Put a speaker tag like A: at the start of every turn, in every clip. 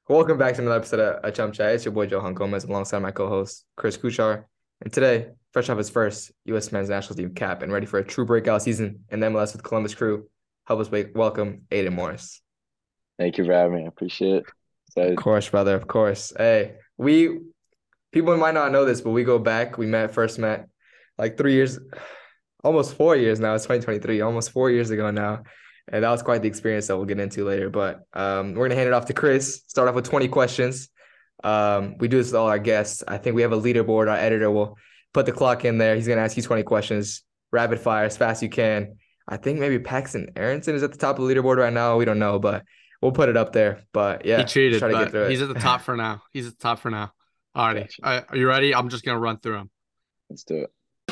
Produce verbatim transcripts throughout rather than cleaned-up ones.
A: Welcome back to another episode of A Chum Chat. It's your boy Joe Gomez alongside my co-host Chris Kuchar. And today, fresh off his first U S men's national team cap and ready for a true breakout season in M L S with Columbus Crew, help us wake, welcome Aiden Morris.
B: Thank you for having me. I appreciate it.
A: Of
B: Excited.
A: course, brother, of course. Hey, we people might not know this, but we go back. We met first met like three years, almost four years now. It's twenty twenty-three, almost four years ago now. And that was quite the experience that we'll get into later. But um, we're gonna hand it off to Chris. Start off with twenty questions. Um, we do this with all our guests. I think we have a leaderboard. Our editor will put the clock in there. He's gonna ask you twenty questions, rapid fire, as fast as you can. I think maybe Paxton Aronson is at the top of the leaderboard right now. We don't know, but we'll put it up there. But
C: He
A: yeah, let's
C: cheated,
A: try to get
C: but
A: through
C: he's
A: it.
C: at the top for now. He's at the top for now. Alrighty.
B: Gotcha.
C: Uh, are you ready? I'm just gonna run through them.
B: Let's do it.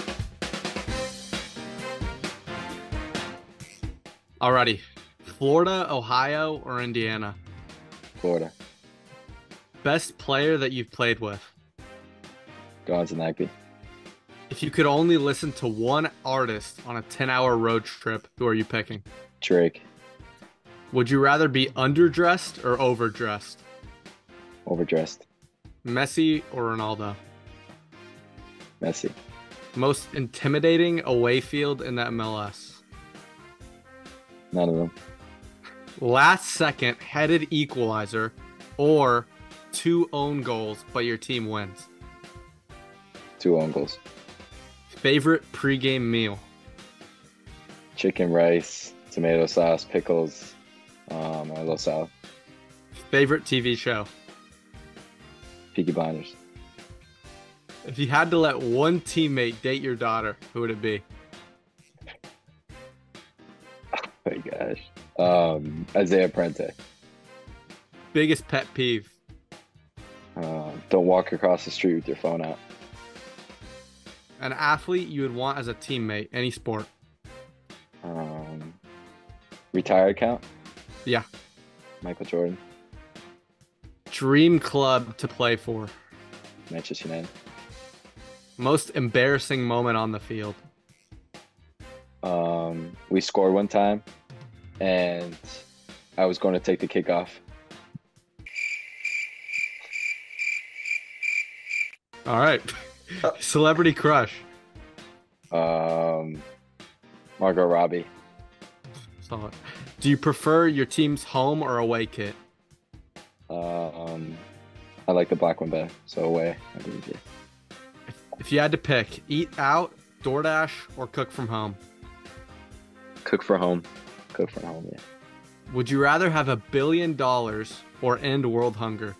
C: Alrighty. Florida, Ohio, or Indiana?
B: Florida.
C: Best player that you've played with?
B: Going to Nike.
C: If you could only listen to one artist on a ten-hour road trip, who are you picking?
B: Drake.
C: Would you rather be underdressed or overdressed?
B: Overdressed.
C: Messi or Ronaldo?
B: Messi.
C: Most intimidating away field in the M L S?
B: None of them.
C: Last second headed equalizer or two own goals, but your team wins?
B: Two own goals.
C: Favorite pregame meal?
B: Chicken, rice, tomato sauce, pickles, um, and a little salad.
C: Favorite T V show?
B: Peaky Blinders.
C: If you had to let one teammate date your daughter, who would it be?
B: Oh my gosh. Um, Isaiah Prente.
C: Biggest pet peeve?
B: Uh, don't walk across the street with your phone out.
C: An athlete you would want as a teammate, any sport?
B: Um, retired count.
C: Yeah.
B: Michael Jordan.
C: Dream club to play for?
B: Manchester United.
C: Most embarrassing moment on the field?
B: Um, we scored one time, and I was going to take the kick off.
C: All right. Celebrity crush?
B: Um, Margot Robbie.
C: Solid. Do you prefer your team's home or away kit?
B: Um, I like the black one better, so away. I believe you.
C: If you had to pick, eat out, DoorDash, or cook from home?
B: Cook for home. Cook for home, yeah.
C: Would you rather have a billion dollars or end world hunger?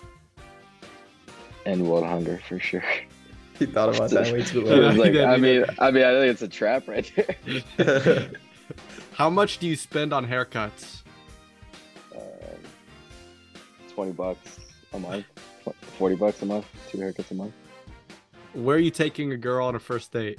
B: And world hunger for sure.
A: He thought about that way too
B: It was
A: long.
B: like,
C: Yeah,
B: I
C: he
B: mean,
C: did.
B: I mean, I think it's a trap right there.
C: How much do you spend on haircuts?
B: um, Twenty bucks a month, forty bucks a month, two haircuts a month.
C: Where are you taking a girl on a first date?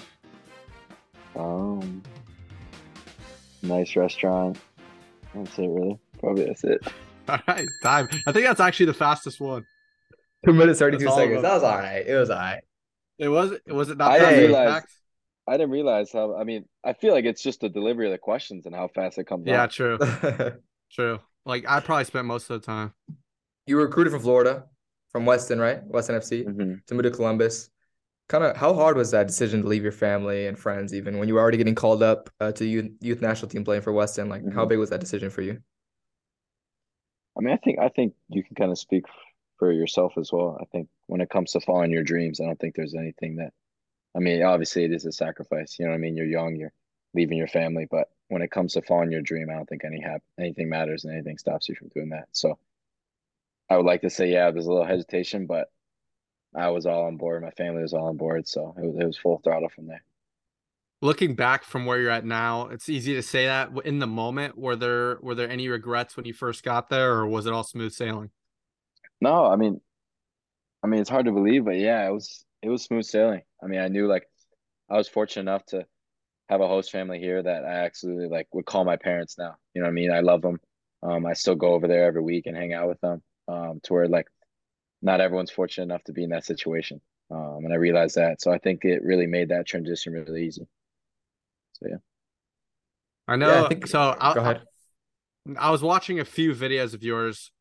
B: Um, nice restaurant. That's it, really. Probably that's it.
C: All right, time. I think that's actually the fastest one.
A: Two minutes, thirty-two
C: That's all of
A: seconds.
C: them.
A: That was all right. It was all right.
C: It was. Was it not?
B: I
C: fast
B: didn't
C: enough,
B: realize.
C: Max?
B: I didn't realize how. I mean, I feel like it's just the delivery of the questions and how fast it comes
C: Yeah,
B: out.
C: true, true. Like I probably spent most of the time.
A: You were recruited from Florida, from Weston, right? Weston F C,
B: hmm
A: to move to Columbus. Kind of, how hard was that decision to leave your family and friends, even when you were already getting called up uh, to youth youth national team playing for Weston? Like, how
B: hmm
A: big was that decision for you?
B: I mean, I think I think you can kind of speak for yourself as well. I think when it comes to following your dreams, I don't think there's anything that. I mean, obviously it is a sacrifice. You know what I mean? You're young, you're leaving your family, but when it comes to following your dream, I don't think any hap- anything matters and anything stops you from doing that. So I would like to say, yeah, there's a little hesitation, but I was all on board. My family was all on board, so it was, it was full throttle from there.
C: Looking back from where you're at now, it's easy to say that. In the moment, were there were there any regrets when you first got there, or was it all smooth sailing?
B: No, I mean, I mean, it's hard to believe, but yeah, it was it was smooth sailing. I mean, I knew like I was fortunate enough to have a host family here that I actually like would call my parents now. You know what I mean? I love them. Um, I still go over there every week and hang out with them. Um, to where like not everyone's fortunate enough to be in that situation. Um, and I realized that. So I think it really made that transition really easy. So yeah.
C: I
A: Yeah, I
C: know.
A: think.
C: So
A: Go
C: I,
A: ahead.
C: I was watching a few videos of yours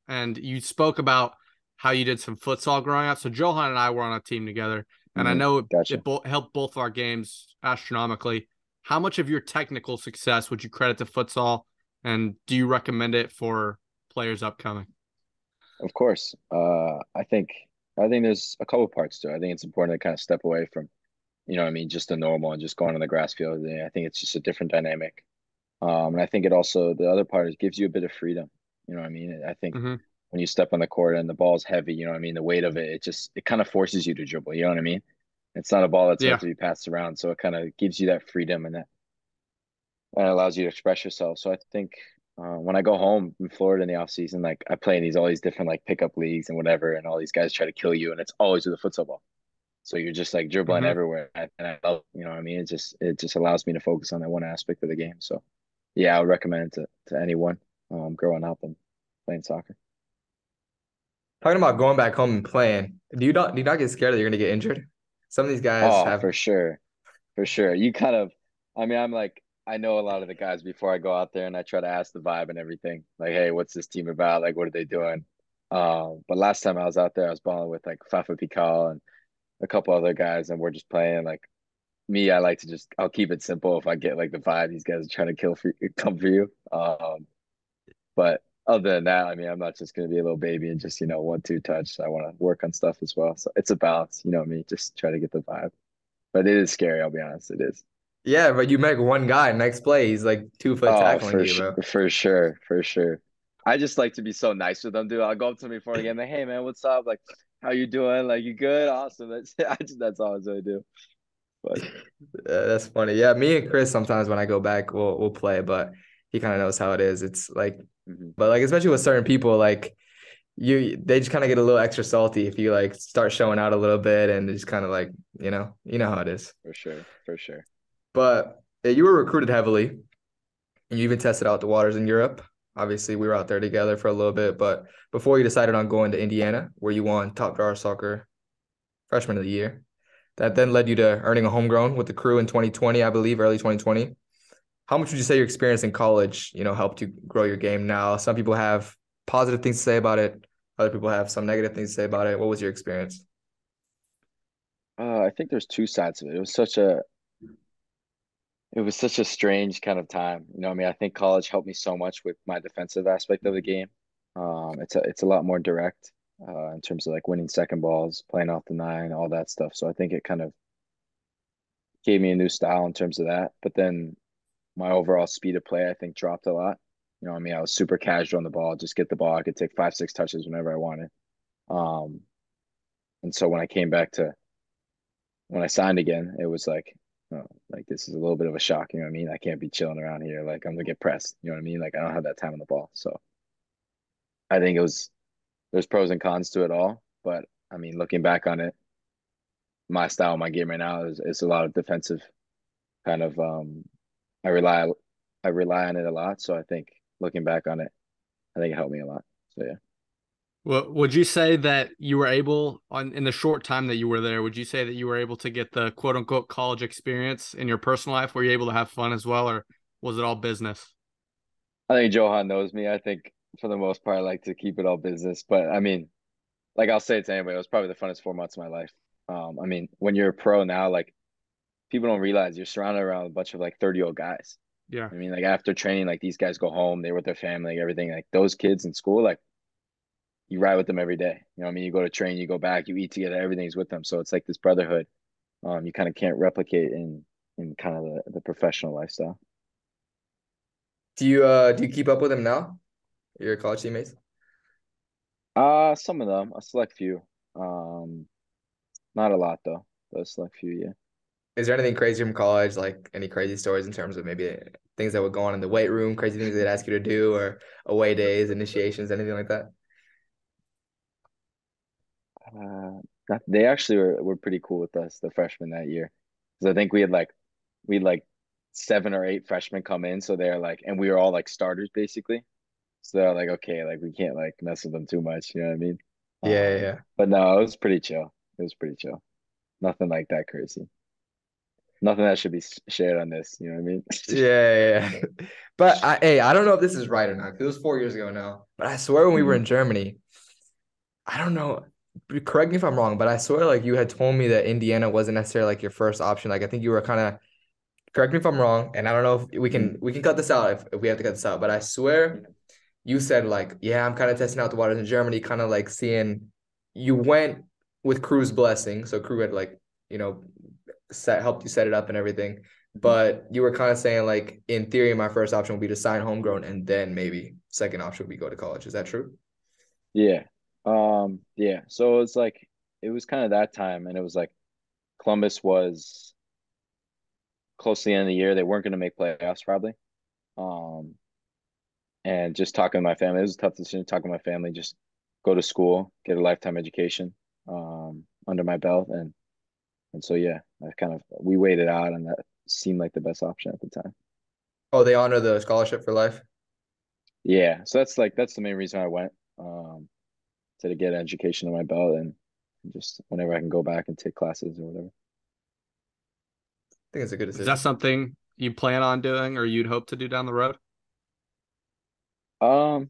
C: and you spoke about how you did some futsal growing up. So Johan and I were on a team together, and I
B: Hmm.
C: know it,
B: Gotcha.
C: it bo- helped both of our games astronomically. How much of your technical success would you credit to futsal, and do you recommend it for players upcoming?
B: Of course. Uh, I think I think there's a couple parts to it. I think it's important to kind of step away from, you know what I mean, just the normal and just going on the grass field. And I think it's just a different dynamic. Um, and I think it also, the other part is gives you a bit of freedom. You know what I mean? I think
C: Mm-hmm.
B: when you step on the court and the ball's heavy, you know what I mean? The weight of it, it just, it kind of forces you to dribble. You know what I mean? It's not a ball that's meant
C: Yeah.
B: to be passed around. So it kind of gives you that freedom and that, that allows you to express yourself. So I think uh, when I go home in Florida in the off season, like I play in these all these different like pickup leagues and whatever, and all these guys try to kill you, and it's always with a futsal ball. So you're just like dribbling
C: Mm-hmm.
B: everywhere, and I love, you know what I mean? It just it just allows me to focus on that one aspect of the game. So yeah, I would recommend it to, to anyone um, growing up and playing soccer.
A: Talking about going back home and playing, do you not do you not get scared that you're gonna get injured? Some of these guys
B: Oh,
A: have
B: for sure. For sure. You kind of, I mean, I'm like, I know a lot of the guys before I go out there and I try to ask the vibe and everything. Like, hey, what's this team about? Like, what are they doing? Um, but last time I was out there, I was balling with like Fafa Pikal and a couple other guys, and we're just playing. Like me, I like to just, I'll keep it simple. If I get like the vibe, these guys are trying to kill for come for you. Um, but other than that, I mean, I'm not just gonna be a little baby and just, you know, one, two touch. I want to work on stuff as well. So it's a balance, you know what I mean? Just try to get the vibe. But it is scary, I'll be honest. It is.
A: yeah, but you make one guy next play, he's like two foot
B: Oh,
A: tackling
B: for
A: you,
B: sure,
A: bro.
B: for sure, for sure. I just like to be so nice with them, dude. I'll go up to them before the game, like, hey man, what's up? Like, how you doing? Like, you good? Awesome. That's I just that's all I really do. But
A: Uh, that's funny. Yeah, me and Chris sometimes when I go back, we'll we'll play, but he kind of knows how it is. It's like,
B: mhm.
A: but like especially with certain people, like you, they just kind of get a little extra salty if you like start showing out a little bit, and it's kind of like, you know, you know how it is.
B: For sure, for sure.
A: But yeah, you were recruited heavily, and you even tested out the waters in Europe. Obviously, we were out there together for a little bit, but before you decided on going to Indiana, where you won Top Drawer Soccer Freshman of the Year, that then led you to earning a homegrown with the crew in twenty twenty, I believe, early twenty twenty. How much would you say your experience in college, you know, helped you grow your game now? Some people have positive things to say about it. Other people have some negative things to say about it. What was your experience?
B: Uh, I think there's two sides of it. It was such a it was such a strange kind of time. You know, what I mean, I think college helped me so much with my defensive aspect of the game. Um, it's a it's a lot more direct uh, in terms of like winning second balls, playing off the nine, all that stuff. So I think it kind of gave me a new style in terms of that. But then my overall speed of play, I think, dropped a lot. You know, what I mean, I was super casual on the ball, just get the ball. I could take five, six touches whenever I wanted. Um, and so when I came back to when I signed again, it was like, oh, like this is a little bit of a shock. You know what I mean? I can't be chilling around here. Like I'm gonna get pressed. You know what I mean? Like I don't have that time on the ball. So I think it was there's pros and cons to it all. But I mean, looking back on it, my style, my game right now is, is a lot of defensive kind of um I rely I rely on it a lot. So I think looking back on it, I think it helped me a lot. So yeah.
C: Well, would you say that you were able on in the short time that you were there, would you say that you were able to get the quote unquote college experience in your personal life? Were you able to have fun as well, or was it all business?
B: I think Johan knows me. I think for the most part I like to keep it all business. But I mean, like I'll say it to anybody, it was probably the funnest four months of my life. Um, I mean, when you're a pro now, like people don't realize you're surrounded around a bunch of like thirty year old guys.
C: Yeah.
B: I mean, like after training, like these guys go home, they're with their family, like everything. Like those kids in school, like you ride with them every day. You know what I mean? You go to train, you go back, you eat together, everything's with them. So it's like this brotherhood. Um, you kind of can't replicate in in kind of the, the professional lifestyle.
A: Do you uh do you keep up with him now? Your college teammates?
B: Uh, some of them, a select few. Um, not a lot though, but a select few, yeah.
A: Is there anything crazy from college, like any crazy stories in terms of maybe things that would go on in the weight room, crazy things they'd ask you to do, or away days, initiations, anything like that?
B: Uh, that, they actually were, were pretty cool with us, the freshmen that year. Because I think we had like we had like seven or eight freshmen come in, so they're like, and we were all like starters basically. So they're like, okay, like we can't like mess with them too much, you know what I mean?
A: Yeah, yeah,
B: Um,
A: yeah.
B: but no, it was pretty chill. It was pretty chill. Nothing like that crazy. nothing that should be s- shared on this. You know what I mean?
A: Yeah, yeah, yeah. But I, hey, I don't know if this is right or not, 'cause it was four years ago now. But I swear when we were
B: hmm
A: in Germany, I don't know. Correct me if I'm wrong, but I swear like you had told me that Indiana wasn't necessarily like your first option. Like I think you were kind of, correct me if I'm wrong, and I don't know if we can we can cut this out if, if we have to cut this out. But I swear you said like, yeah, I'm kind of testing out the waters in Germany, kind of like seeing you went with Crew's blessing. So Crew had like, you know, set helped you set it up and everything. But you were kind of saying like in theory, my first option would be to sign homegrown and then maybe second option would be go to college. Is that true?
B: Yeah. Um, yeah. So it's like it was kind of that time, and it was like Columbus was close to the end of the year. They weren't going to make playoffs probably. Um, and just talking to my family, it was a tough decision. Talking to my family, just go to school, get a lifetime education, um, under my belt, and and so yeah, I kind of we waited out, and that seemed like the best option at the time.
A: Oh, they honor the scholarship for life.
B: Yeah. So that's like that's the main reason I went. Um, to get an education on my belt and just whenever I can go back and take classes or whatever.
A: I think it's a good
C: Is that
A: decision.
C: something you plan on doing or you'd hope to do down the road?
B: Um,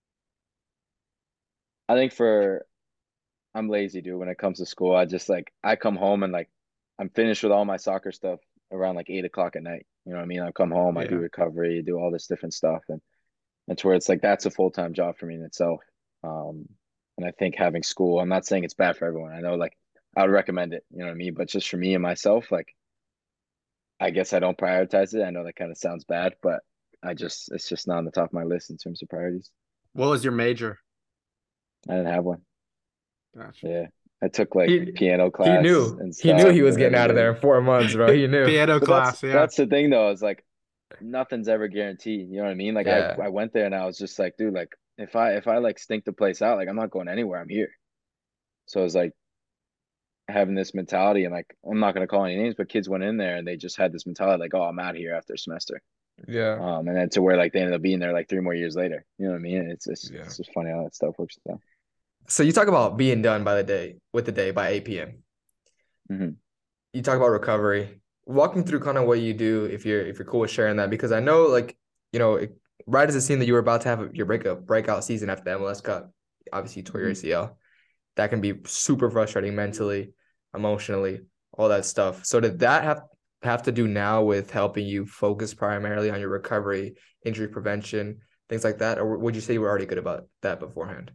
B: I think for I'm lazy, dude. When it comes to school, I just like I come home and like I'm finished with all my soccer stuff around like eight o'clock at night. You know what I mean? I come home, I do
C: Yeah.
B: recovery, do all this different stuff, and it's where it's like that's a full time job for me in itself. Um, and I think having school, I'm not saying it's bad for everyone. I know like I would recommend it. You know what I mean? But just for me and myself, like I guess I don't prioritize it. I know that kind of sounds bad, but I just it's just not on the top of my list in terms of priorities.
C: What was your major?
B: I didn't have one.
C: Gotcha.
B: Yeah. I took like
A: He
B: piano
A: he
B: class
A: knew.
B: and
A: He knew
B: stuff
A: he was
B: and
A: getting out of there
B: everything.
A: in four months, bro. He knew.
C: Piano
B: But that's
C: class, yeah.
B: that's the thing though, is like nothing's ever guaranteed. You know what I mean? Like I
A: Yeah.
B: I went there and I was just like, dude, like if I if I like stink the place out, like I'm not going anywhere. I'm here. So it's like having this mentality and like I'm not gonna call any names, but kids went in there and they just had this mentality like, oh, I'm out of here after a semester.
A: Yeah.
B: Um, and then to where like they ended up being there like three more years later. You know what I mean? It's it's,
A: Yeah.
B: it's just funny how that stuff works out.
A: So you talk about being done by the day with the day by eight p m.
B: hmm
A: You talk about recovery. Walk me through kind of what you do if you're if you're cool with sharing that because I know like, you know, it, right as it seemed that you were about to have your breakup breakout season after the M L S Cup, obviously you tore your
B: hmm
A: A C L. That can be super frustrating mentally, emotionally, all that stuff. So did that have have to do now with helping you focus primarily on your recovery, injury prevention, things like that? Or would you say you were already good about that beforehand?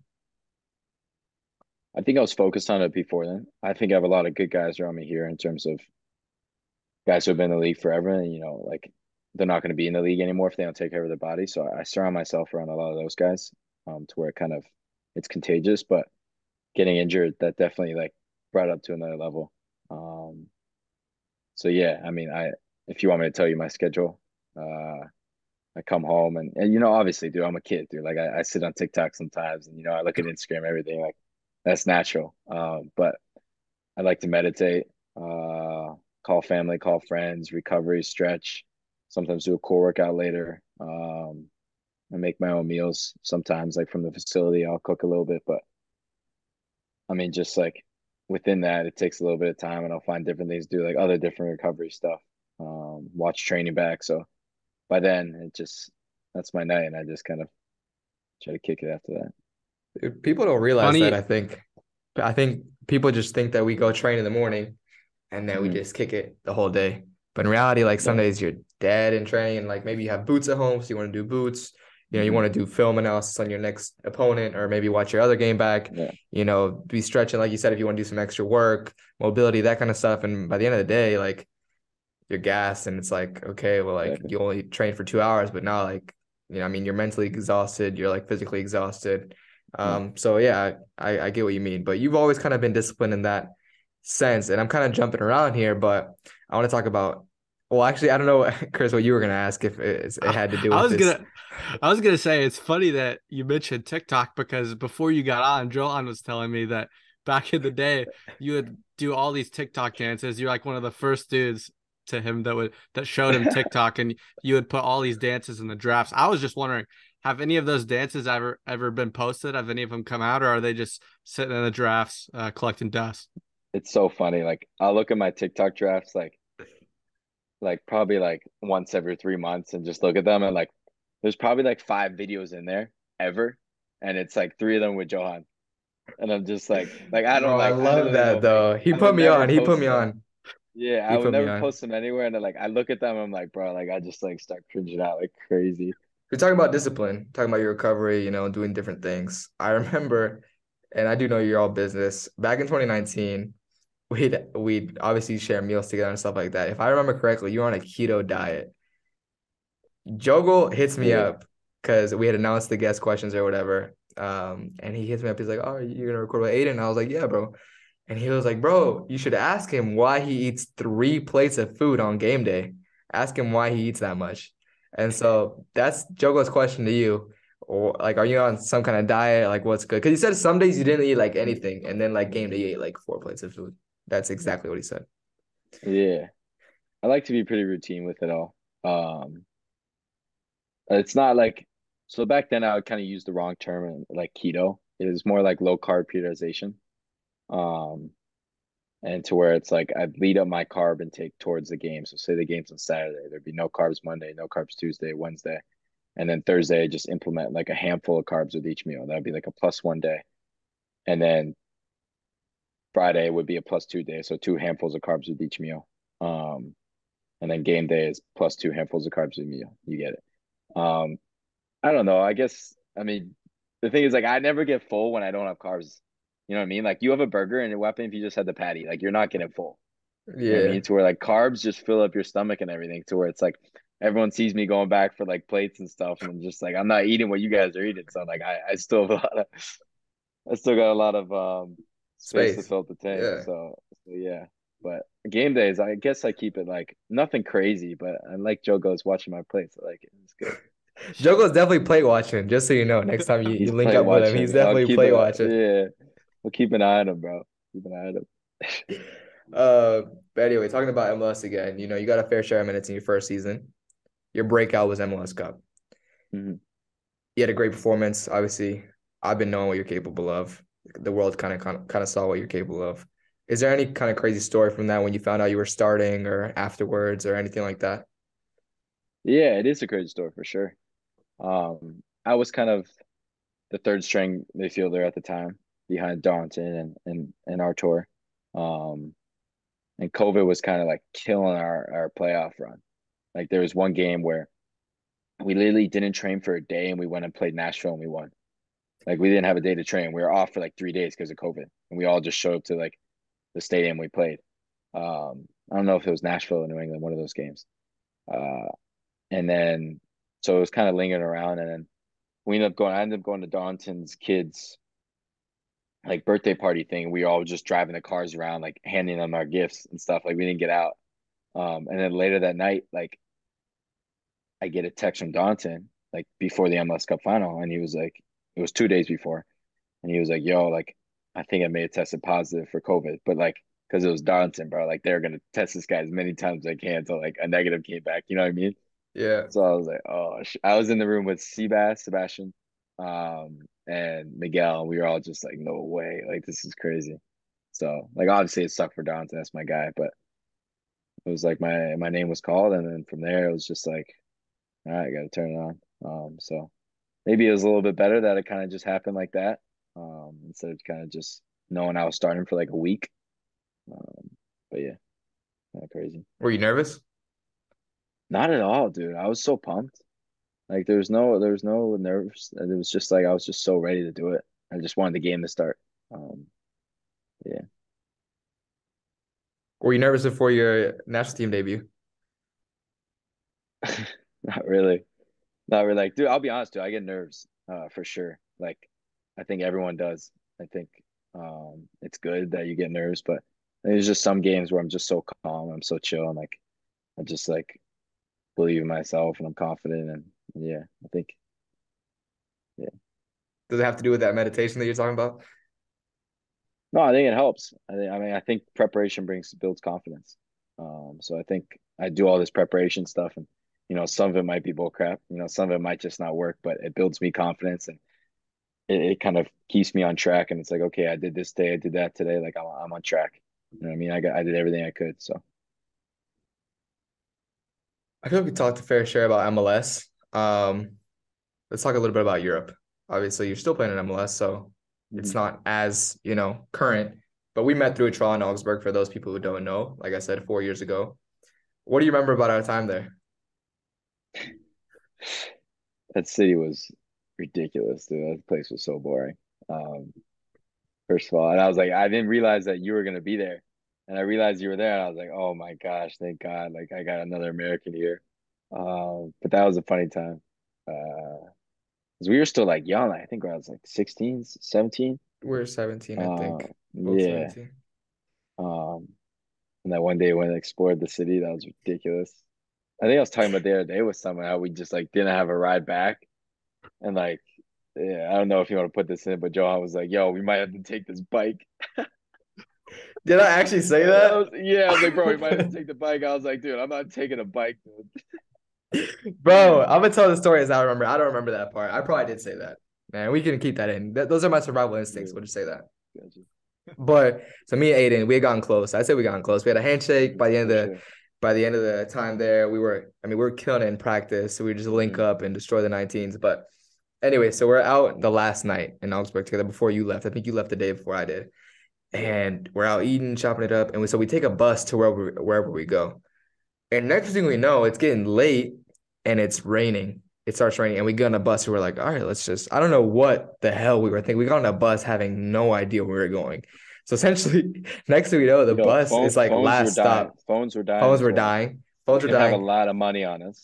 B: I think I was focused on it before then. I think I have a lot of good guys around me here in terms of guys who have been in the league forever, and you know, like they're not going to be in the league anymore if they don't take care of their body. So I surround myself around a lot of those guys, um, to where it kind of it's contagious. But getting injured, that definitely like brought it up to another level. Um, so yeah, I mean, I if you want me to tell you my schedule, uh, I come home and, and you know, obviously, dude, I'm a kid, dude. Like I, I sit on TikTok sometimes and you know, I look at Instagram, everything like that's natural. Um, but I like to meditate, uh, call family, call friends, recovery, stretch, sometimes do a core workout later. Um, I make my own meals sometimes, like from the facility, I'll cook a little bit, but I mean, just like within that, it takes a little bit of time and I'll find different things to do, like other different recovery stuff. Um, watch training back. So by then it just that's my night and I just kind of try to kick it after that.
A: Dude, people don't realize that,
C: Funny,
A: I think. I think people just think that we go train in the morning and then we
B: hmm
A: just kick it the whole day. But in reality, like some
B: Yeah.
A: days you're dead in training and like maybe you have boots at home, so you want to do boots. You know, you
B: hmm
A: want to do film analysis on your next opponent or maybe watch your other game back,
B: Yeah.
A: you know, be stretching, like you said, if you want to do some extra work, mobility, that kind of stuff. And by the end of the day, like you're gassed and it's like, okay, well, like
B: Exactly.
A: you only trained for two hours, but now like, you know, I mean, you're mentally exhausted, you're like physically exhausted.
B: Yeah.
A: Um, so yeah, I, I get what you mean, but you've always kind of been disciplined in that sense. And I'm kind of jumping around here, but I want to talk about, well, actually, I don't know, Chris, what you were going to ask if it, it
C: I,
A: had to do
C: I
A: with
C: was
A: this.
C: gonna I was gonna say it's funny that you mentioned TikTok because before you got on, Johan was telling me that back in the day you would do all these TikTok dances. You're like one of the first dudes to him that would that showed him TikTok and you would put all these dances in the drafts. I was just wondering, have any of those dances ever ever been posted? Have any of them come out or are they just sitting in the drafts uh, collecting dust?
B: It's so funny. Like I'll look at my TikTok drafts, like like probably like once every three months and just look at them and like there's probably like five videos in there ever, and it's like three of them with Johan, and I'm just like like I don't
A: Bro, I
B: like I
A: love
B: literally
A: that
B: don't make
A: though. He
B: I would
A: put me
B: never
A: on. He put
B: post
A: me
B: them.
A: on.
B: Yeah, I
A: He
B: would
A: put me
B: never
A: on.
B: post them anywhere, and then like I look at them, I'm like, bro, like I just like start cringing out like crazy.
A: You're talking about discipline, talking about your recovery, you know, doing different things. I remember, and I do know you're all business. Back in twenty nineteen, we'd we'd obviously share meals together and stuff like that. If I remember correctly, you were on a keto diet. Jogo hits me
B: Yeah.
A: up because we had announced the guest questions or whatever. Um, and he hits me up. He's like, "Oh, you're gonna record with Aiden?" I was like, "Yeah, bro." And he was like, "Bro, you should ask him why he eats three plates of food on game day. Ask him why he eats that much." And so that's Jogo's question to you. Or like, are you on some kind of diet? Like, what's good? Because he said some days you didn't eat like anything, and then like game day you ate like four plates of food. That's exactly what he said.
B: Yeah. I like to be pretty routine with it all. Um, it's not like so back then I would kind of use the wrong term like keto. It was more like low carb periodization. Um, and to where it's like I'd lead up my carb intake towards the game. So say the game's on Saturday, there'd be no carbs Monday, no carbs Tuesday, Wednesday, and then Thursday I just implement like a handful of carbs with each meal. That'd be like a plus one day, and then Friday would be a plus two day, so two handfuls of carbs with each meal. Um, and then game day is plus two handfuls of carbs with a meal. You get it. Um, I don't know. I guess I mean the thing is like I never get full when I don't have carbs. You know what I mean? Like you have a burger and a weapon if you just had the patty, like you're not getting full. You know what I
A: Yeah,
B: mean? To where like carbs just fill up your stomach and everything. To where it's like everyone sees me going back for like plates and stuff, and I'm just like I'm not eating what you guys are eating. So like I I still have a lot of I still got a lot of um space to
A: space.
B: fill up the tank.
A: Yeah.
B: So so yeah. But game days, I guess I keep it like nothing crazy, but I like Joe goes watching my plates. I like it. It's good.
A: Jogo's definitely play watching, just so you know. Next time you, you
B: He's
A: link
B: play
A: up with him, he's
B: watching. I'll
A: definitely
B: keep
A: play
B: it.
A: watching.
B: Yeah, we'll keep an eye on him, bro. Keep an eye on him.
A: Uh, but anyway, talking about M L S again, you know, you got a fair share of minutes in your first season. Your breakout was M L S Cup.
B: Mhm.
A: You had a great performance. Obviously, I've been knowing what you're capable of. The world kind of kind of saw what you're capable of. Is there any kind of crazy story from that when you found out you were starting or afterwards or anything like that?
B: Yeah, it is a crazy story for sure. Um, I was kind of the third string midfielder at the time behind Darlington and and and Artur. Um, and COVID was kind of like killing our our playoff run. Like there was one game where we literally didn't train for a day and we went and played Nashville and we won. Like we didn't have a day to train. We were off for like three days because of COVID, and we all just showed up to like the stadium we played. Um, I don't know if it was Nashville or New England, one of those games. Uh, and then so it was kind of lingering around, and then we ended up going. I ended up going to Darlington's kids like birthday party thing. We all just driving the cars around, like handing them our gifts and stuff. Like we didn't get out. Um, and then later that night, like I get a text from Darlington, like before the M L S Cup final, and he was like, it was two days before, and he was like, "Yo, like I think I may have tested positive for COVID, but like." Because it was Darlington, bro. Like they're gonna test this guy as many times as they can until like a negative came back. You know what I mean?
A: Yeah.
B: So I was like, oh, sh-. I was in the room with Seabass, Sebastian, um, and Miguel. We were all just like, no way, like this is crazy. So like, obviously it sucked for Dante. That's my guy, but it was like my my name was called, and then from there it was just like, all right, I got to turn it on. Um, so maybe it was a little bit better that it kind of just happened like that, um, instead of kind of just knowing I was starting for like a week. Um, but yeah, kind of crazy.
A: Were you nervous?
B: Not at all, dude. I was so pumped. Like there was no there was no nerves. It was just like I was just so ready to do it. I just wanted the game to start. Um, yeah.
A: Were you nervous before your national team debut?
B: Not really. Not really. Like, dude, I'll be honest, dude, I get nerves, uh, for sure. Like I think everyone does. I think um it's good that you get nerves, but there's just some games where I'm just so calm, I'm so chill, and like I just like believe in myself and I'm confident and yeah, I think yeah.
A: Does it have to do with that meditation that you're talking about?
B: No, I think it helps. I think, I mean, I think preparation brings builds confidence. Um, so I think I do all this preparation stuff, and you know, some of it might be bull crap. You know, some of it might just not work, but it builds me confidence, and it, it kind of keeps me on track. And it's like, okay, I did this day, I did that today. Like I'm, I'm on track. You know what I mean? I got, I did everything I could. So
A: I feel like we talked a fair share about M L S. Um, let's talk a little bit about Europe. Obviously, you're still playing in M L S, so it's
B: Mhm.
A: not as, you know, current. But we met through a trial in Augsburg for those people who don't know. Like I said, four years ago. What do you remember about our time there?
B: That city was ridiculous, dude. That place was so boring. Um, first of all, and I was like, I didn't realize that you were gonna be there, and I realized you were there, and I was like, oh my gosh, thank God, like I got another American here. Um, but that was a funny time. Uh, because we were still like young. I think I was like sixteen, seventeen.
A: We're seventeen, I
B: Uh,
A: think. Both
B: yeah.
A: seventeen.
B: Um, and that one day when I explored the city, that was ridiculous. I think I was talking about the other day with someone how we just like didn't have a ride back, and like, yeah, I don't know if you want to put this in, but Johan was like, "Yo, we might have to take this bike."
A: Did I actually say
B: And I
A: that?
B: was, yeah, I was like, "Bro, we might have to take the bike." I was like, "Dude, I'm not taking a bike,
A: Bro,
B: dude."
A: I'm gonna tell the story as I remember. I don't remember that part. I probably did say that. Man, we can keep that in. Th- those are my survival instincts.
B: Yeah,
A: We'll just say that.
B: gotcha.
A: But so me and Aiden, we had gotten close. I said we gotten close. We had a handshake by the end
B: For
A: of the
B: sure.
A: by the end of the time there. We were, I mean, we were killing it in practice. So we would just link
B: Mhm.
A: up and destroy the nineteens. But anyway, so we're out the last night in Augsburg together before you left. I think you left the day before I did.
B: Yeah.
A: And we're out eating, chopping it up. And we, so we take a bus to wherever wherever we go. And next thing we know, it's getting late and it's raining. It starts raining, and we get on a bus. And we're like, all right, let's just. I don't know what the hell we were thinking. We got on a bus having no idea where we were going. So essentially, next thing we know, the
B: Yo,
A: bus
B: phone
A: is like
B: phones were
A: last
B: dying.
A: stop.
B: Phones were dying
A: Phones
B: as
A: were
B: well.
A: dying.
B: We
A: Phones were
B: didn't have a
A: dying.
B: lot of money on us.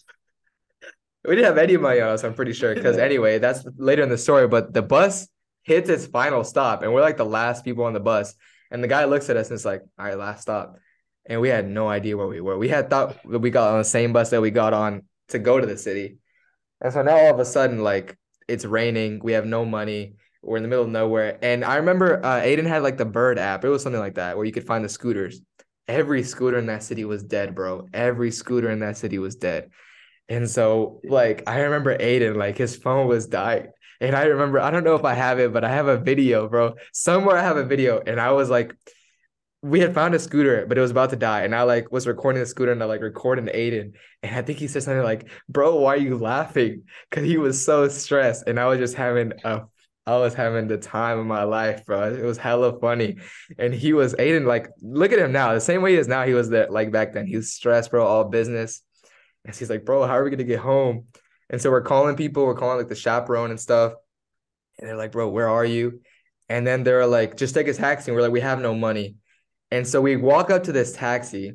A: We didn't have any money on us, I'm pretty sure. Because
B: Yeah.
A: anyway, that's later in the story. But the bus hits its final stop, and we're like the last people on the bus. And the guy looks at us and it's like, all right, last stop. And we had no idea where we were. We had thought that we got on the same bus that we got on to go to the city. And so now all of a sudden, like it's raining. We have no money. We're in the middle of nowhere. And I remember uh, Aiden had like the Bird app. It was something like that where you could find the scooters. Every scooter in that city was dead, bro. Every scooter in that city was dead. And so, like, I remember Aiden, like, his phone was dying. And I remember, I don't know if I have it, but I have a video, bro. Somewhere I have a video. And I was like, we had found a scooter, but it was about to die. And I like was recording the scooter and I like recording Aiden. And I think he said something like, bro, why are you laughing? Because he was so stressed. And I was just having a I was having the time of my life, bro. It was hella funny. And he was Aiden, like, look at him now. The same way he is now, he was there like back then. He was stressed, bro, all business. And he's like, bro, how are we gonna get home? And so we're calling people, we're calling like the chaperone and stuff. And they're like, bro, where are you? And then they're like, just take a taxi. And we're like, we have no money. And so we walk up to this taxi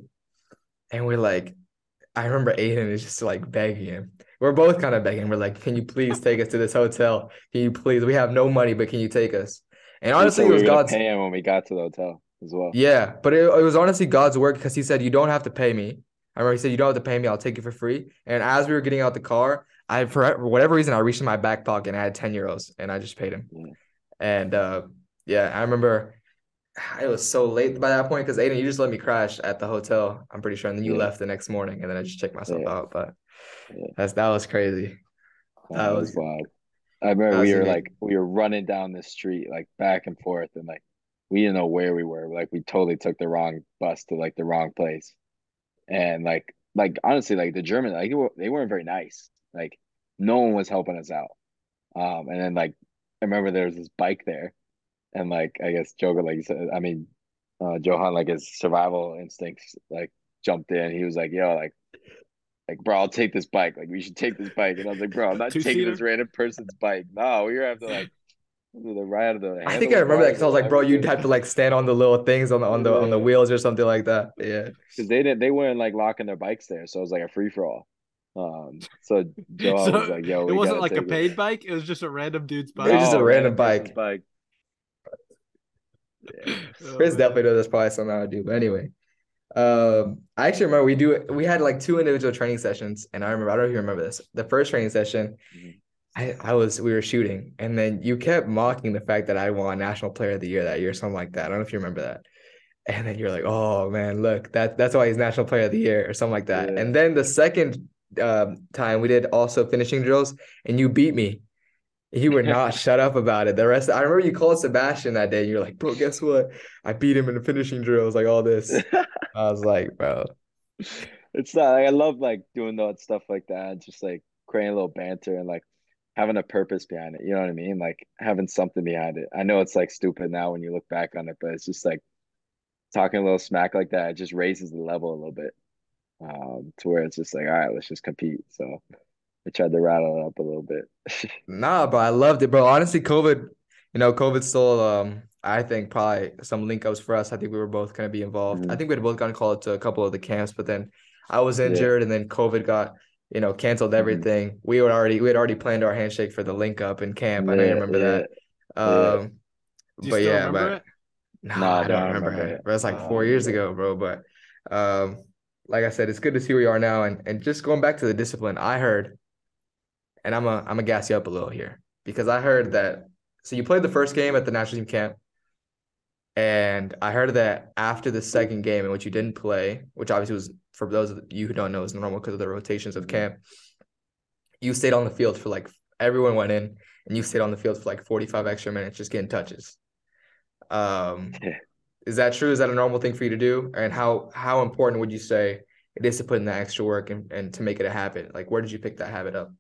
A: and we're like, I remember Aiden is just like begging him. We're both kind of begging. We're like, can you please take us to this hotel? Can you please? We have no money, but can you take us? And
B: We
A: honestly,
B: said
A: it
B: we
A: was
B: were gonna
A: God's,
B: pay him when we got to the hotel as well.
A: yeah, but it, it was honestly God's work because he said, you don't have to pay me. I remember he said, you don't have to pay me. I'll take it for free. And as we were getting out the car, I, for whatever reason, I reached in my back pocket and I had ten euros and I just paid him.
B: Yeah.
A: And uh, yeah, I remember it was so late by that point because Aiden, you just let me crash at the hotel, I'm pretty sure. And then you
B: Yeah.
A: left the next morning and then I just checked myself
B: Yeah.
A: out. But
B: Yeah.
A: that's that was crazy.
B: Nah,
A: That
B: it
A: was
B: was wild. I remember
A: that was
B: we were
A: unique.
B: like we were running down the street like back and forth and like we didn't know where we were. Like we totally took the wrong bus to like the wrong place. And like like honestly, like the German, like they, were, they weren't very nice. Like no one was helping us out. Um, and then like I remember there was this bike there, and like I guess Joker, like you said, I mean, uh, Johan, like his survival instincts, like jumped in. He was like, "Yo, like, like, bro, I'll take this bike. Like, we should take this bike." And I was like, "Bro, I'm not
C: Two
B: taking
C: seater.
B: this random person's bike. No, we were have to like do the ride of the
A: I think I remember that
B: handlebars
A: because I
B: or
A: was like, bro,
B: whatever,
A: you'd
B: dude.
A: have to like stand on the little things on the on the on the
B: Yeah,
A: wheels or something like that. Yeah.
B: because they didn't, they weren't like locking their bikes there, so it was like a free for all. Um, so Johan was
C: So
B: like, "Yo,
C: it
B: we
C: wasn't
B: gotta
C: like a
B: take it."
C: paid bike, it was just a random dude's
A: It was
C: bike.
A: just
B: No,
A: a random
B: random person's
A: bike.
B: bike. Yeah,
C: Oh
A: Chris
C: man.
A: definitely knows that's probably something I would do. But anyway. Um, I actually remember we do we had like two individual training sessions, and I remember I don't know if you remember this. The first training session,
B: Mhm.
A: I, I was we were shooting, and then you kept mocking the fact that I won National Player of the Year that year, something like that. I don't know if you remember that. And then you're like, oh man, look, that that's why he's National Player of the Year or something like that.
B: Yeah.
A: And then the second um time we did also finishing drills, and you beat me. You were not shut up about it. The rest, I remember you called Sebastian that day. You're like, bro, guess what? I beat him in the finishing drills, like all this. I was like, bro.
B: It's not like, I love like doing that stuff like that, just like creating a little banter and like having a purpose behind it. You know what I mean? Like having something behind it. I know it's like stupid now when you look back on it, but it's just like talking a little smack like that. It just raises the level a little bit, um, to where it's just like, all right, let's just compete. So I tried to rattle it up a little bit.
A: Nah, bro, I loved it, bro. Honestly, COVID, you know, COVID stole um, I think probably some link ups for us. I think we were both gonna be involved. I
B: Mhm.
A: think we had both gotten called to a couple of the camps, but then I was
B: Yeah.
A: injured and then COVID got, you know, canceled
B: Mhm.
A: everything. We were already we had already planned our handshake for the link up in camp. I know you
B: Yeah.
A: remember
B: Yeah.
A: that.
B: Yeah.
A: Um,
C: Do you
A: but
C: still
A: yeah,
C: remember
A: but
C: it?
A: nah,
B: No, I
A: I don't
B: don't
A: remember
B: remember
A: it.
B: it.
A: But it's
B: No,
A: like
B: I don't
A: four years
B: remember it.
A: ago, bro. But um, like I said, it's good to see where you are now. And and just going back to the discipline, I heard, and I'm a I'm gonna gas you up a little here because I heard that. So you played the first game at the national team camp, and I heard that after the second game in which you didn't play, which obviously was for those of you who don't know is normal because of the rotations of
B: Mhm.
A: camp, you stayed on the field for like everyone went in, and you stayed on the field for like forty-five extra minutes just getting touches. Um,
B: Yeah.
A: is that true? Is that a normal thing for you to do? And how how important would you say it is to put in that extra work and, and to make it a habit? Like, where did you pick that habit up?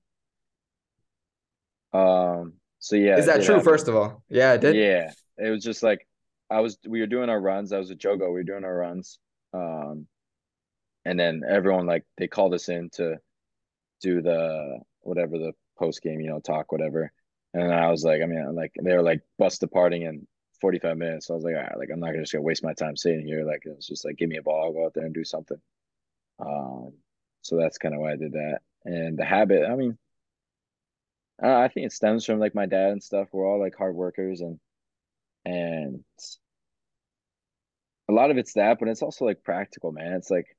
B: Um, so yeah,
A: Is
B: it
A: that
B: did
A: true,
B: happen.
A: first of all? Yeah, it did.
B: Yeah. It was just like I was we were doing our runs. I was a Jogo. We were doing our runs. Um, and then everyone like they called us in to do the whatever the post game, you know, talk, whatever. And then I was like, I mean, like they were like bus departing in forty-five minutes. So I was like, all right, like I'm not gonna just gonna waste my time sitting here. Like it was just like give me a ball, I'll go out there and do something. Um, so that's kind of why I did that. And the habit, I mean, uh, I think it stems from like my dad and stuff. We're all like hard workers and and a lot of it's that, but it's also like practical, man. It's like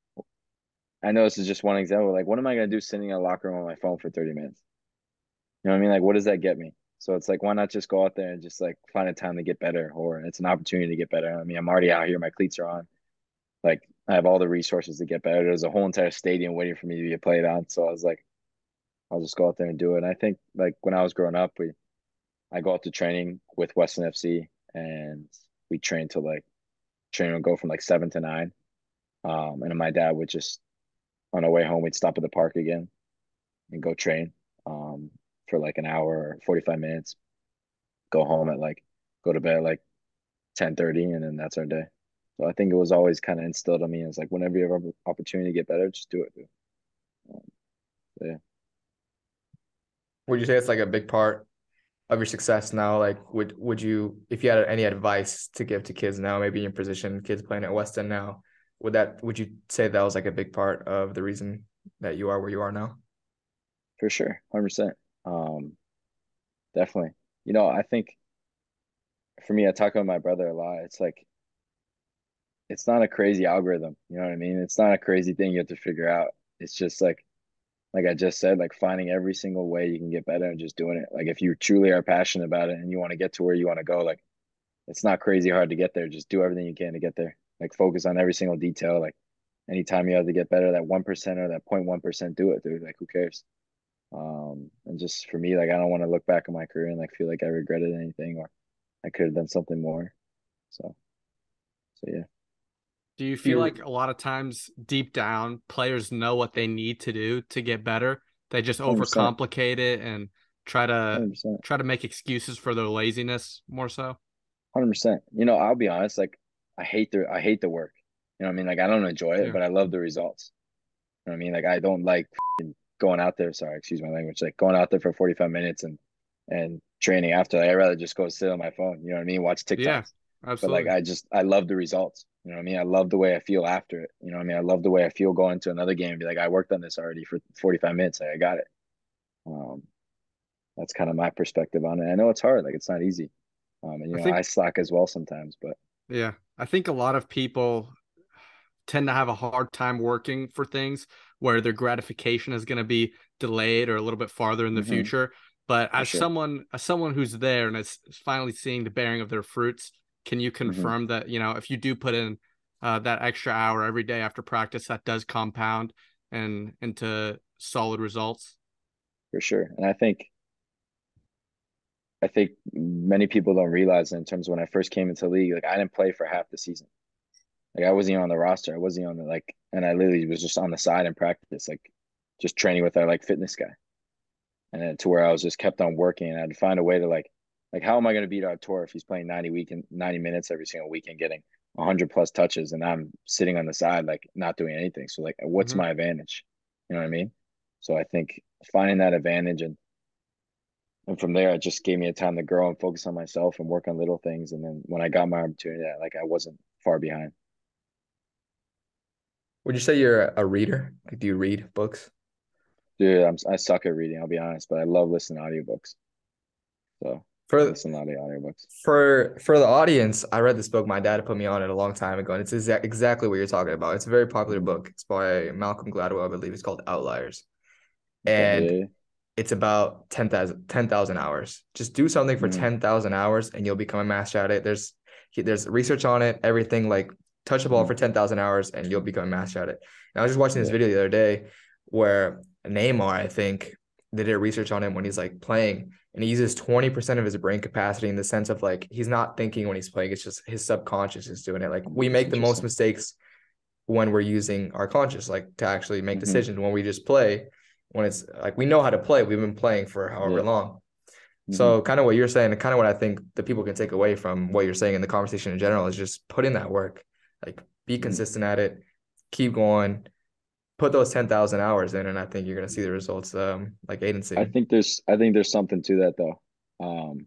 B: I know this is just one example. Like, what am I gonna do sitting in a locker room on my phone for thirty minutes? You know what I mean? Like, what does that get me? So it's like, why not just go out there and just like find a time to get better, or it's an opportunity to get better. I mean, I'm already out here, my cleats are on. Like, I have all the resources to get better. There's a whole entire stadium waiting for me to get played on. So I was like, I'll just go out there and do it. And I think like when I was growing up, we I go out to training with Weston F C, and we train to like training would go from like seven to nine. Um, and then my dad would just on our way home, we'd stop at the park again and go train um for like an hour or forty-five minutes, go home at like go to bed at like ten thirty, and then that's our day. So I think it was always kind of instilled on me as like whenever you have an opportunity to get better, just do it, dude. Um, so yeah,
A: Would you say it's like a big part of your success now? Like, would would you, if you had any advice to give to kids now, maybe in your position, kids playing at Weston now, would that would you say that was like a big part of the reason that you are where you are now?
B: for sure, one hundred percent. Um, definitely. You know, I think for me, I talk about my brother a lot. It's like it's not a crazy algorithm. You know what I mean? It's not a crazy thing you have to figure out. It's just like like I just said, like finding every single way you can get better and just doing it. Like if you truly are passionate about it and you want to get to where you want to go, like it's not crazy hard to get there. Just do everything you can to get there. Like focus on every single detail. Like anytime you have to get better, that one percent or that zero point one percent, do it, dude. Like who cares? Um, and just for me, like I don't want to look back on my career and like feel like I regretted anything or I could have done something more. So, so yeah,
C: Do you
A: Do
C: feel like
A: you
C: a lot of times deep down players know what they need to do to get better? They just
B: one hundred percent,
C: overcomplicate it and try to
B: one hundred percent,
C: try to make excuses for their laziness more so?
B: one hundred percent. You know, I'll be honest. Like I hate the I hate the work. You know what I mean? Like I don't enjoy it,
C: Yeah.
B: but I love the results. You know what I mean? Like I don't like going out there. Sorry, excuse my language. Like going out there for forty-five minutes and and training after. Like, I'd rather just go sit on my phone. You know what I mean? Watch
C: Yeah,
B: TikToks. But like
C: absolutely.
B: I just I love the results. You know what I mean? I love the way I feel after it. You know what I mean? I love the way I feel going to another game and be like, I worked on this already for forty-five minutes. Like I got it. Um, that's kind of my perspective on it. I know it's hard. Like it's not easy. Um, and you
C: I
B: know I
C: think
B: slack as well sometimes. But
C: yeah, I think a lot of people tend to have a hard time working for things where their gratification is going to be delayed or a little bit farther in the
B: hmm
C: future. But
B: for
C: as
B: sure.
C: someone as someone who's there and is finally seeing the bearing of their fruits, can you
B: hmm
C: confirm that, you know, if you do put in uh, that extra hour every day after practice, that does compound and into solid results?
B: For sure. And I think I think many people don't realize in terms of when I first came into the league, like I didn't play for half the season. Like I wasn't even on the roster. I wasn't on the like, and I literally was just on the side in practice, like just training with our like fitness guy. And then to where I was just kept on working, and I'd find a way to like, like how am I going to beat Artur if he's playing ninety week and ninety minutes every single week and getting one hundred plus touches, and I'm sitting on the side like not doing anything. So like, what's
C: Mhm.
B: my advantage? You know what I mean? So I think finding that advantage and and from there, it just gave me a time to grow and focus on myself and work on little things. And then when I got my opportunity, I, like I wasn't far behind.
A: Would you say you're a reader? Like, do you read books?
B: Dude, I'm I suck at reading, I'll be honest, but I love listening to audiobooks. So I
A: For
B: listen to a lot of audiobooks.
A: for for the audience, I read this book. My dad put me on it a long time ago, and it's exa exactly what you're talking about. It's a very popular
B: Mhm.
A: book. It's by Malcolm Gladwell, I believe. It's called Outliers,
B: Okay,
A: and
B: yeah,
A: it's about ten thousand ten thousand hours. Just do something
B: yeah.
A: for
B: Hmm.
A: ten thousand hours, and you'll become a master at it. There's there's research on it, everything. Like, touch the ball
B: Hmm.
A: for ten thousand hours, and you'll become a master at it. And I was just watching this
B: Yeah.
A: video the other day where Neymar, I think, they did research on him when he's like playing, and he uses twenty percent of his brain capacity in the sense of like he's not thinking when he's playing. It's just his subconscious is doing it. Like, we make the most
B: Interesting.
A: mistakes when we're using our conscious, like to actually make
B: Hmm.
A: decisions. When we just play, when it's like we know how to play, we've been playing for however
B: Yeah.
A: long.
B: Hmm.
A: So kind of what you're saying, and kind of what I think the people can take away from what you're saying in the conversation in general is just put in that work, like be
B: Hmm.
A: consistent at it, keep going, put those ten thousand hours in, and I think you're gonna see the results. Um, like Aiden
B: I
A: saying.
B: think there's I think there's something to that though. Um,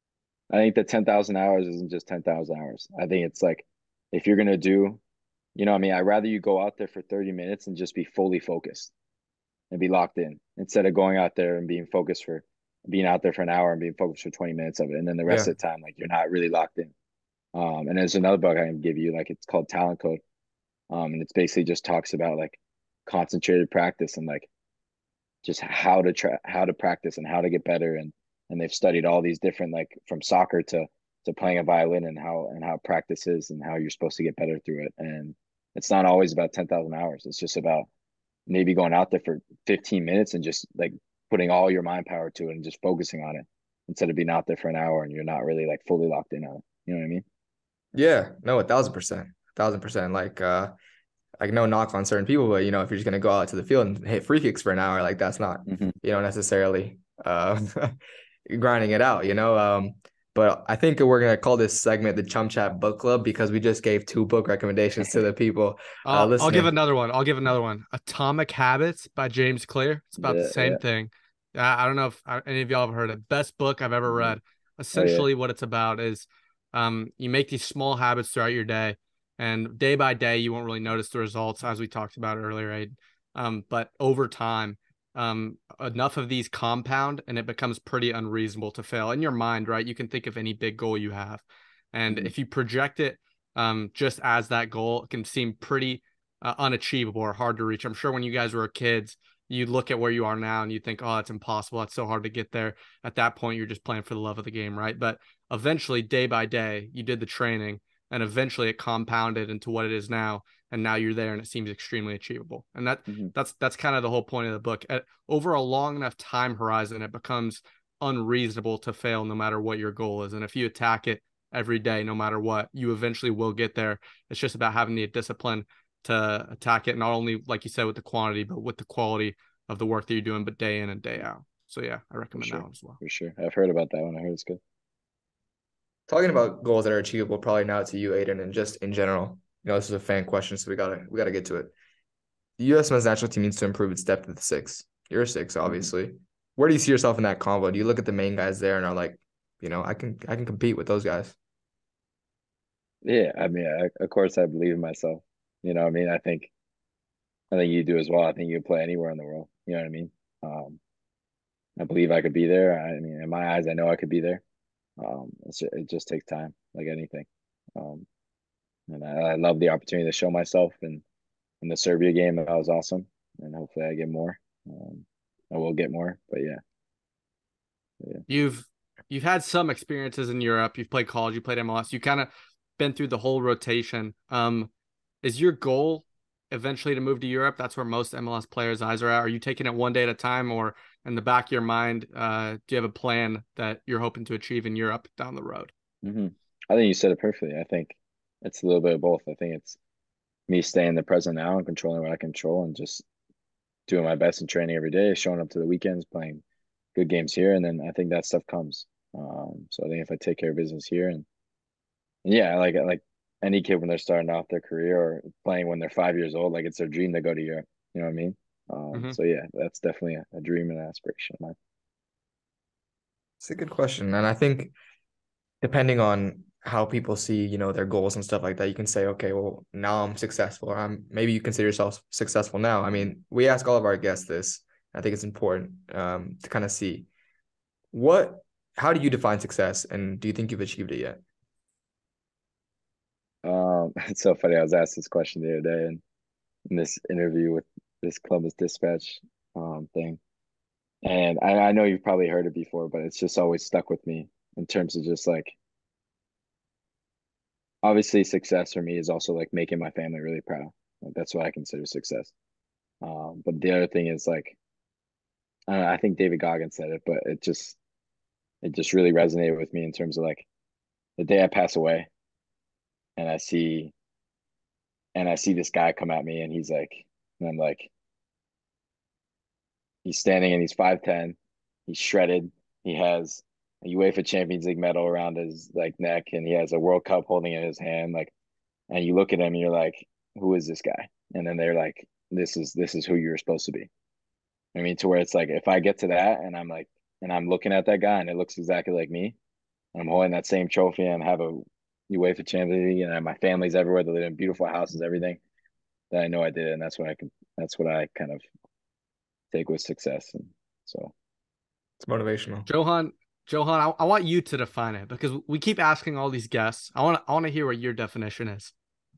B: I think that ten thousand hours isn't just ten thousand hours. I think it's like if you're gonna do, you know, what I mean, I'd rather you go out there for thirty minutes and just be fully focused and be locked in instead of going out there and being focused for being out there for an hour and being focused for twenty minutes of it. And then the rest
A: Yeah.
B: of the time, like you're not really locked in. Um, and there's another book I can give you, like it's called Talent Code. Um, and it's basically just talks about like concentrated practice and like just how to try how to practice and how to get better. And and they've studied all these different like from soccer to to playing a violin and how and how practice is and how you're supposed to get better through it. And it's not always about ten thousand hours. It's just about maybe going out there for fifteen minutes and just like putting all your mind power to it and just focusing on it instead of being out there for an hour and you're not really like fully locked in on it. You know what I mean?
A: Yeah. No, a thousand percent. A thousand percent. Like uh like no knock on certain people, but you know, if you're just gonna go out to the field and hit free kicks for an hour, like that's not,
B: Mm-hmm.
A: you know, necessarily uh grinding it out, you know. Um, but I think we're gonna call this segment the Chum Chat Book Club because we just gave two book recommendations to the people uh
C: I'll I'll give
A: listening.
C: another one. I'll give another one. Atomic Habits by James Clear. It's about the
B: Yeah,
C: same
B: yeah.
C: thing. Uh, I don't know if uh, any of y'all have heard it. Best book I've ever
B: Mm-hmm.
C: read.
B: Oh yeah.
C: Essentially, what it's about is um, you make these small habits throughout your day, and day by day, you won't really notice the results, as we talked about earlier, right? Um, but over time, um, enough of these compound, and it becomes pretty unreasonable to fail in your mind, right? You can think of any big goal you have, and
B: Mm-hmm.
C: if you project it um, just as that goal, it can seem pretty uh, unachievable or hard to reach. I'm sure when you guys were kids, you look at where you are now and you think, oh, it's impossible. It's so hard to get there. At that point, you're just playing for the love of the game, right? But eventually, day by day, you did the training and eventually it compounded into what it is now. And now you're there and it seems extremely achievable. And that
B: Mm-hmm.
C: that's that's kind of the whole point of the book. At, over a long enough time horizon, it becomes unreasonable to fail no matter what your goal is. And if you attack it every day, no matter what, you eventually will get there. It's just about having the discipline to attack it, not only like you said with the quantity, but with the quality of the work that you're doing, but day in and day out. So yeah, I
B: For
C: recommend that
B: sure.
C: one as well.
B: For sure. I've heard about that one. I heard it's good.
A: Talking about goals that are achievable, probably now to you, Aiden, and just in general. You know, this is a fan question, so we gotta we gotta get to it. The U S men's national team needs to improve its depth at the six. You're a six,
B: Mm-hmm.
A: obviously. Where do you see yourself in that combo? Do you look at the main guys there and are like, you know, I can I can compete with those guys?
B: Yeah, I mean, I, of course, I believe in myself. You know, what I mean, I think, I think you do as well. I think you can play anywhere in the world. You know what I mean? Um, I believe I could be there. I mean, in my eyes, I know I could be there. Um, it's ju- it just takes time, like anything. Um, and I, I love the opportunity to show myself in in the Serbia game. That was awesome, and hopefully I get more. Um, I will get more, but yeah, yeah.
C: You've you've had some experiences in Europe. You've played college. You played M L S. You kind of been through the whole rotation. Um, is your goal eventually to move to Europe? That's where most M L S players' eyes are at. Are you taking it one day at a time, or in the back of your mind, uh, do you have a plan that you're hoping to achieve in Europe down the road?
B: Hmm. I think you said it perfectly. I think it's a little bit of both. I think it's me staying in the present now and controlling what I control and just doing my best in training every day, showing up to the weekends, playing good games here, and then I think that stuff comes. Um, so I think if I take care of business here and, and yeah, like like any kid when they're starting off their career or playing when they're five years old, like it's their dream to go to Europe. You know what I mean? Um,
C: Hmm.
B: so yeah, that's definitely a, a dream and an aspiration of mine.
A: It's a good question. And I think depending on how people see, you know, their goals and stuff like that, you can say, okay, well, now I'm successful, or I'm maybe you consider yourself successful now. I mean, we ask all of our guests this. I think it's important um, to kind of see what, how do you define success, and do you think you've achieved it yet?
B: Um, it's so funny. I was asked this question the other day in, in this interview with this Columbus Dispatch um thing. And I, I know you've probably heard it before, but it's just always stuck with me in terms of just like obviously success for me is also like making my family really proud. Like, that's what I consider success. Um, but the other thing is like I don't know, I think David Goggins said it, but it just it just really resonated with me in terms of like the day I pass away and I see and I see this guy come at me and he's like and I'm like he's standing and he's five ten, he's shredded, he has a UEFA Champions League medal around his like neck and he has a World Cup holding in his hand like and you look at him and you're like, who is this guy? And then they're like, this is this is who you're supposed to be. I mean, to where it's like if I get to that and I'm like and I'm looking at that guy and it looks exactly like me, and I'm holding that same trophy and have a UEFA Champions League and my family's everywhere, they live in beautiful houses, everything, then I know I did it. And that's what I can that's what I kind of take with success. And so
A: It's motivational.
C: Johan, Johan, I, I want you to define it because we keep asking all these guests. I want I want to hear what your definition is.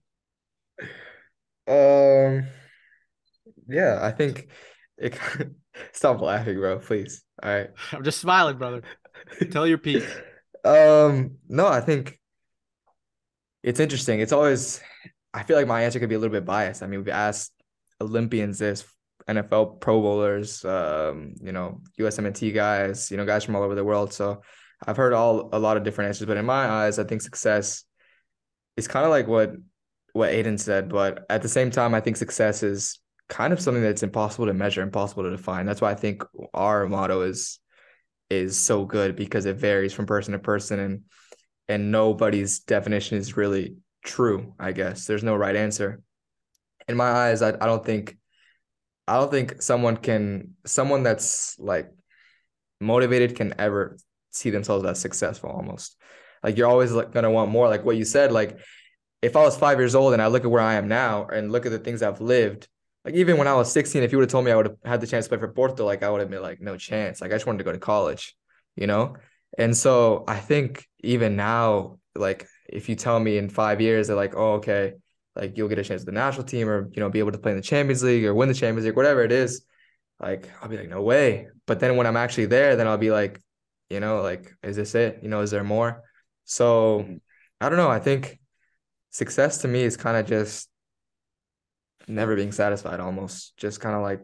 A: Um, yeah, I think it. Stop laughing, bro, please. All right.
C: I'm just smiling, brother. Tell your piece.
A: Um, no, I think it's interesting. It's always, I feel like my answer could be a little bit biased. I mean, we've asked Olympians this, N F L Pro Bowlers, um, you know, U S M N T guys, you know, guys from all over the world. So I've heard all a lot of different answers, but in my eyes, I think success is kind of like what what Aiden said, but at the same time, I think success is kind of something that's impossible to measure, impossible to define. That's why I think our motto is is so good because it varies from person to person and and nobody's definition is really true, I guess. There's no right answer. In my eyes, I, I don't think I don't think someone can someone that's like motivated can ever see themselves as successful almost. Like you're always like gonna want more. Like what you said, like if I was five years old and I look at where I am now and look at the things I've lived, like even when I was sixteen, if you would have told me I would have had the chance to play for Porto, like I would have been like, no chance. Like I just wanted to go to college, you know? And so I think even now, like if you tell me in five years that like, oh, okay, like you'll get a chance to the national team or, you know, be able to play in the Champions League or win the Champions League, whatever it is, like I'll be like, no way. But then when I'm actually there, then I'll be like, you know, like, is this it? You know, is there more? So
B: mhm.
A: I don't know. I think success to me is kind of just never being satisfied almost just kind of like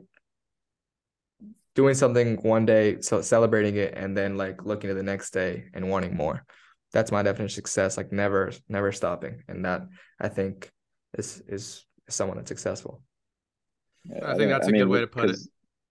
A: doing something one day so celebrating it and then like looking at the next day and wanting more. That's my definition of success, like never never stopping, and that I think is is someone that's successful.
B: Yeah,
C: I
B: I
C: think
B: think
C: that's
B: I
C: a good
B: mean
C: way to put it.
B: because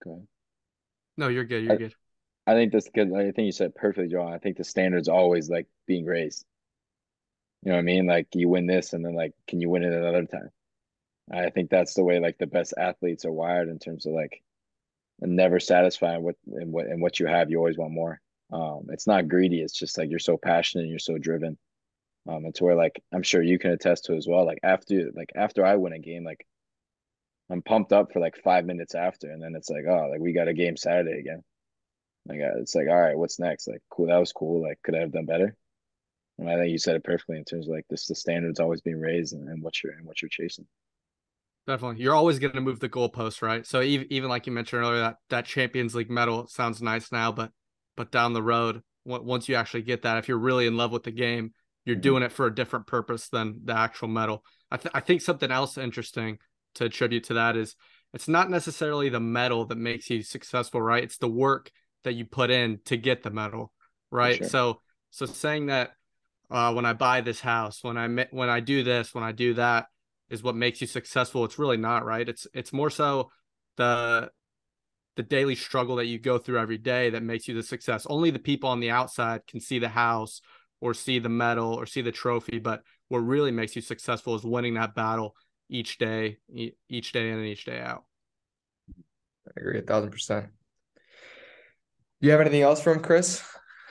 C: No, you're good. You're
B: I,
C: good.
B: I think that's good. I think you said perfectly, Joel. I think the standard's always like being raised. You know what I mean? Like you win this and then like can you win it another time? I think that's the way like the best athletes are wired in terms of like never satisfied with and what and what you have, you always want more. Um, it's not greedy, it's just like you're so passionate and you're so driven. Um, it's where like I'm sure you can attest to as well. Like after like after I win a game, like I'm pumped up for like five minutes after, and then it's like, oh, like we got a game Saturday again. Like uh, it's like, all right, what's next? Like, cool, that was cool. Like, could I have done better? And I think you said it perfectly in terms of like this, the standards always being raised and, and what you're and what you're chasing.
C: Definitely. You're always going to move the goalpost, right? So even even like you mentioned earlier, that that Champions League medal sounds nice now, but but down the road, once you actually get that, if you're really in love with the game, you're
B: Mm-hmm.
C: doing it for a different purpose than the actual medal. I th- I think something else interesting to attribute to that is it's not necessarily the medal that makes you successful, right? It's the work that you put in to get the medal,
B: For
C: right?
B: sure.
C: So so saying that uh, when I buy this house, when I when I do this, when I do that, is what makes you successful. It's really not, right? It's it's more so the the daily struggle that you go through every day that makes you the success. Only the people on the outside can see the house or see the medal or see the trophy, but what really makes you successful is winning that battle each day, each day in and each day out.
A: I agree a thousand percent. Do you have anything else from Chris?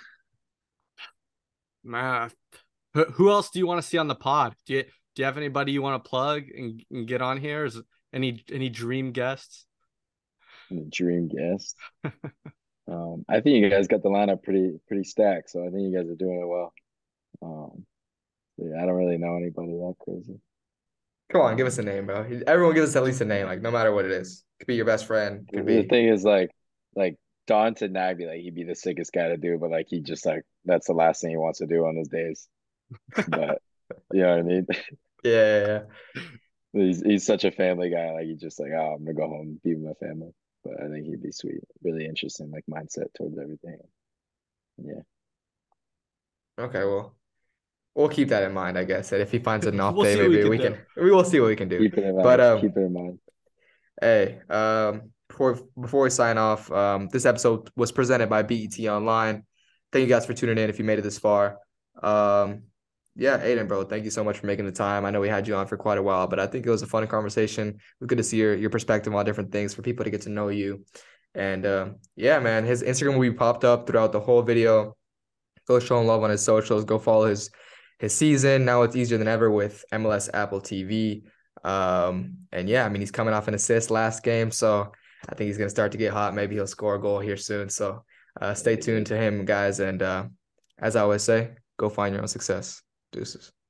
C: Man, who else do you want to see on the pod? Do you do you have anybody you want to plug and, and get on here? Is any any dream guests?
B: Dream guest. um, I think you guys got the lineup pretty pretty stacked, so I think you guys are doing it well. Um, yeah, I don't really know anybody that crazy.
A: Come on, give us a name, bro. Everyone give us at least a name, like no matter what it is. Could be your best friend. Could
B: The
A: be.
B: thing is, like, like Don said, Nagby, like he'd be the sickest guy to do, but like he just like that's the last thing he wants to do on his days. But you know what I mean?
A: Yeah, yeah, yeah.
B: He's he's such a family guy. Like he's just like, oh, I'm gonna go home and be with my family. But I think he'd be sweet, really interesting, like mindset towards everything. Yeah.
A: Okay, well, we'll keep that in mind, I guess. And if he finds an off
C: We'll
A: day,
C: see what we
A: maybe
C: can
A: we
C: do.
A: can we will see what we can do.
B: Keep it in mind.
A: But um,
B: Keep it in mind.
A: hey, um, before before we sign off, um, this episode was presented by B E T Online. Thank you guys for tuning in. If you made it this far, um, yeah, Aiden, bro, thank you so much for making the time. I know we had you on for quite a while, but I think it was a fun conversation. It was good to see your your perspective on different things for people to get to know you. And um, yeah, man, his Instagram will be popped up throughout the whole video. Go show him love on his socials. Go follow his his season. Now it's easier than ever with M L S Apple T V. Um, and yeah, I mean, he's coming off an assist last game, so I think he's gonna start to get hot. Maybe he'll score a goal here soon. So uh, stay tuned to him, guys. And uh, as I always say, go find your own success. Deuces.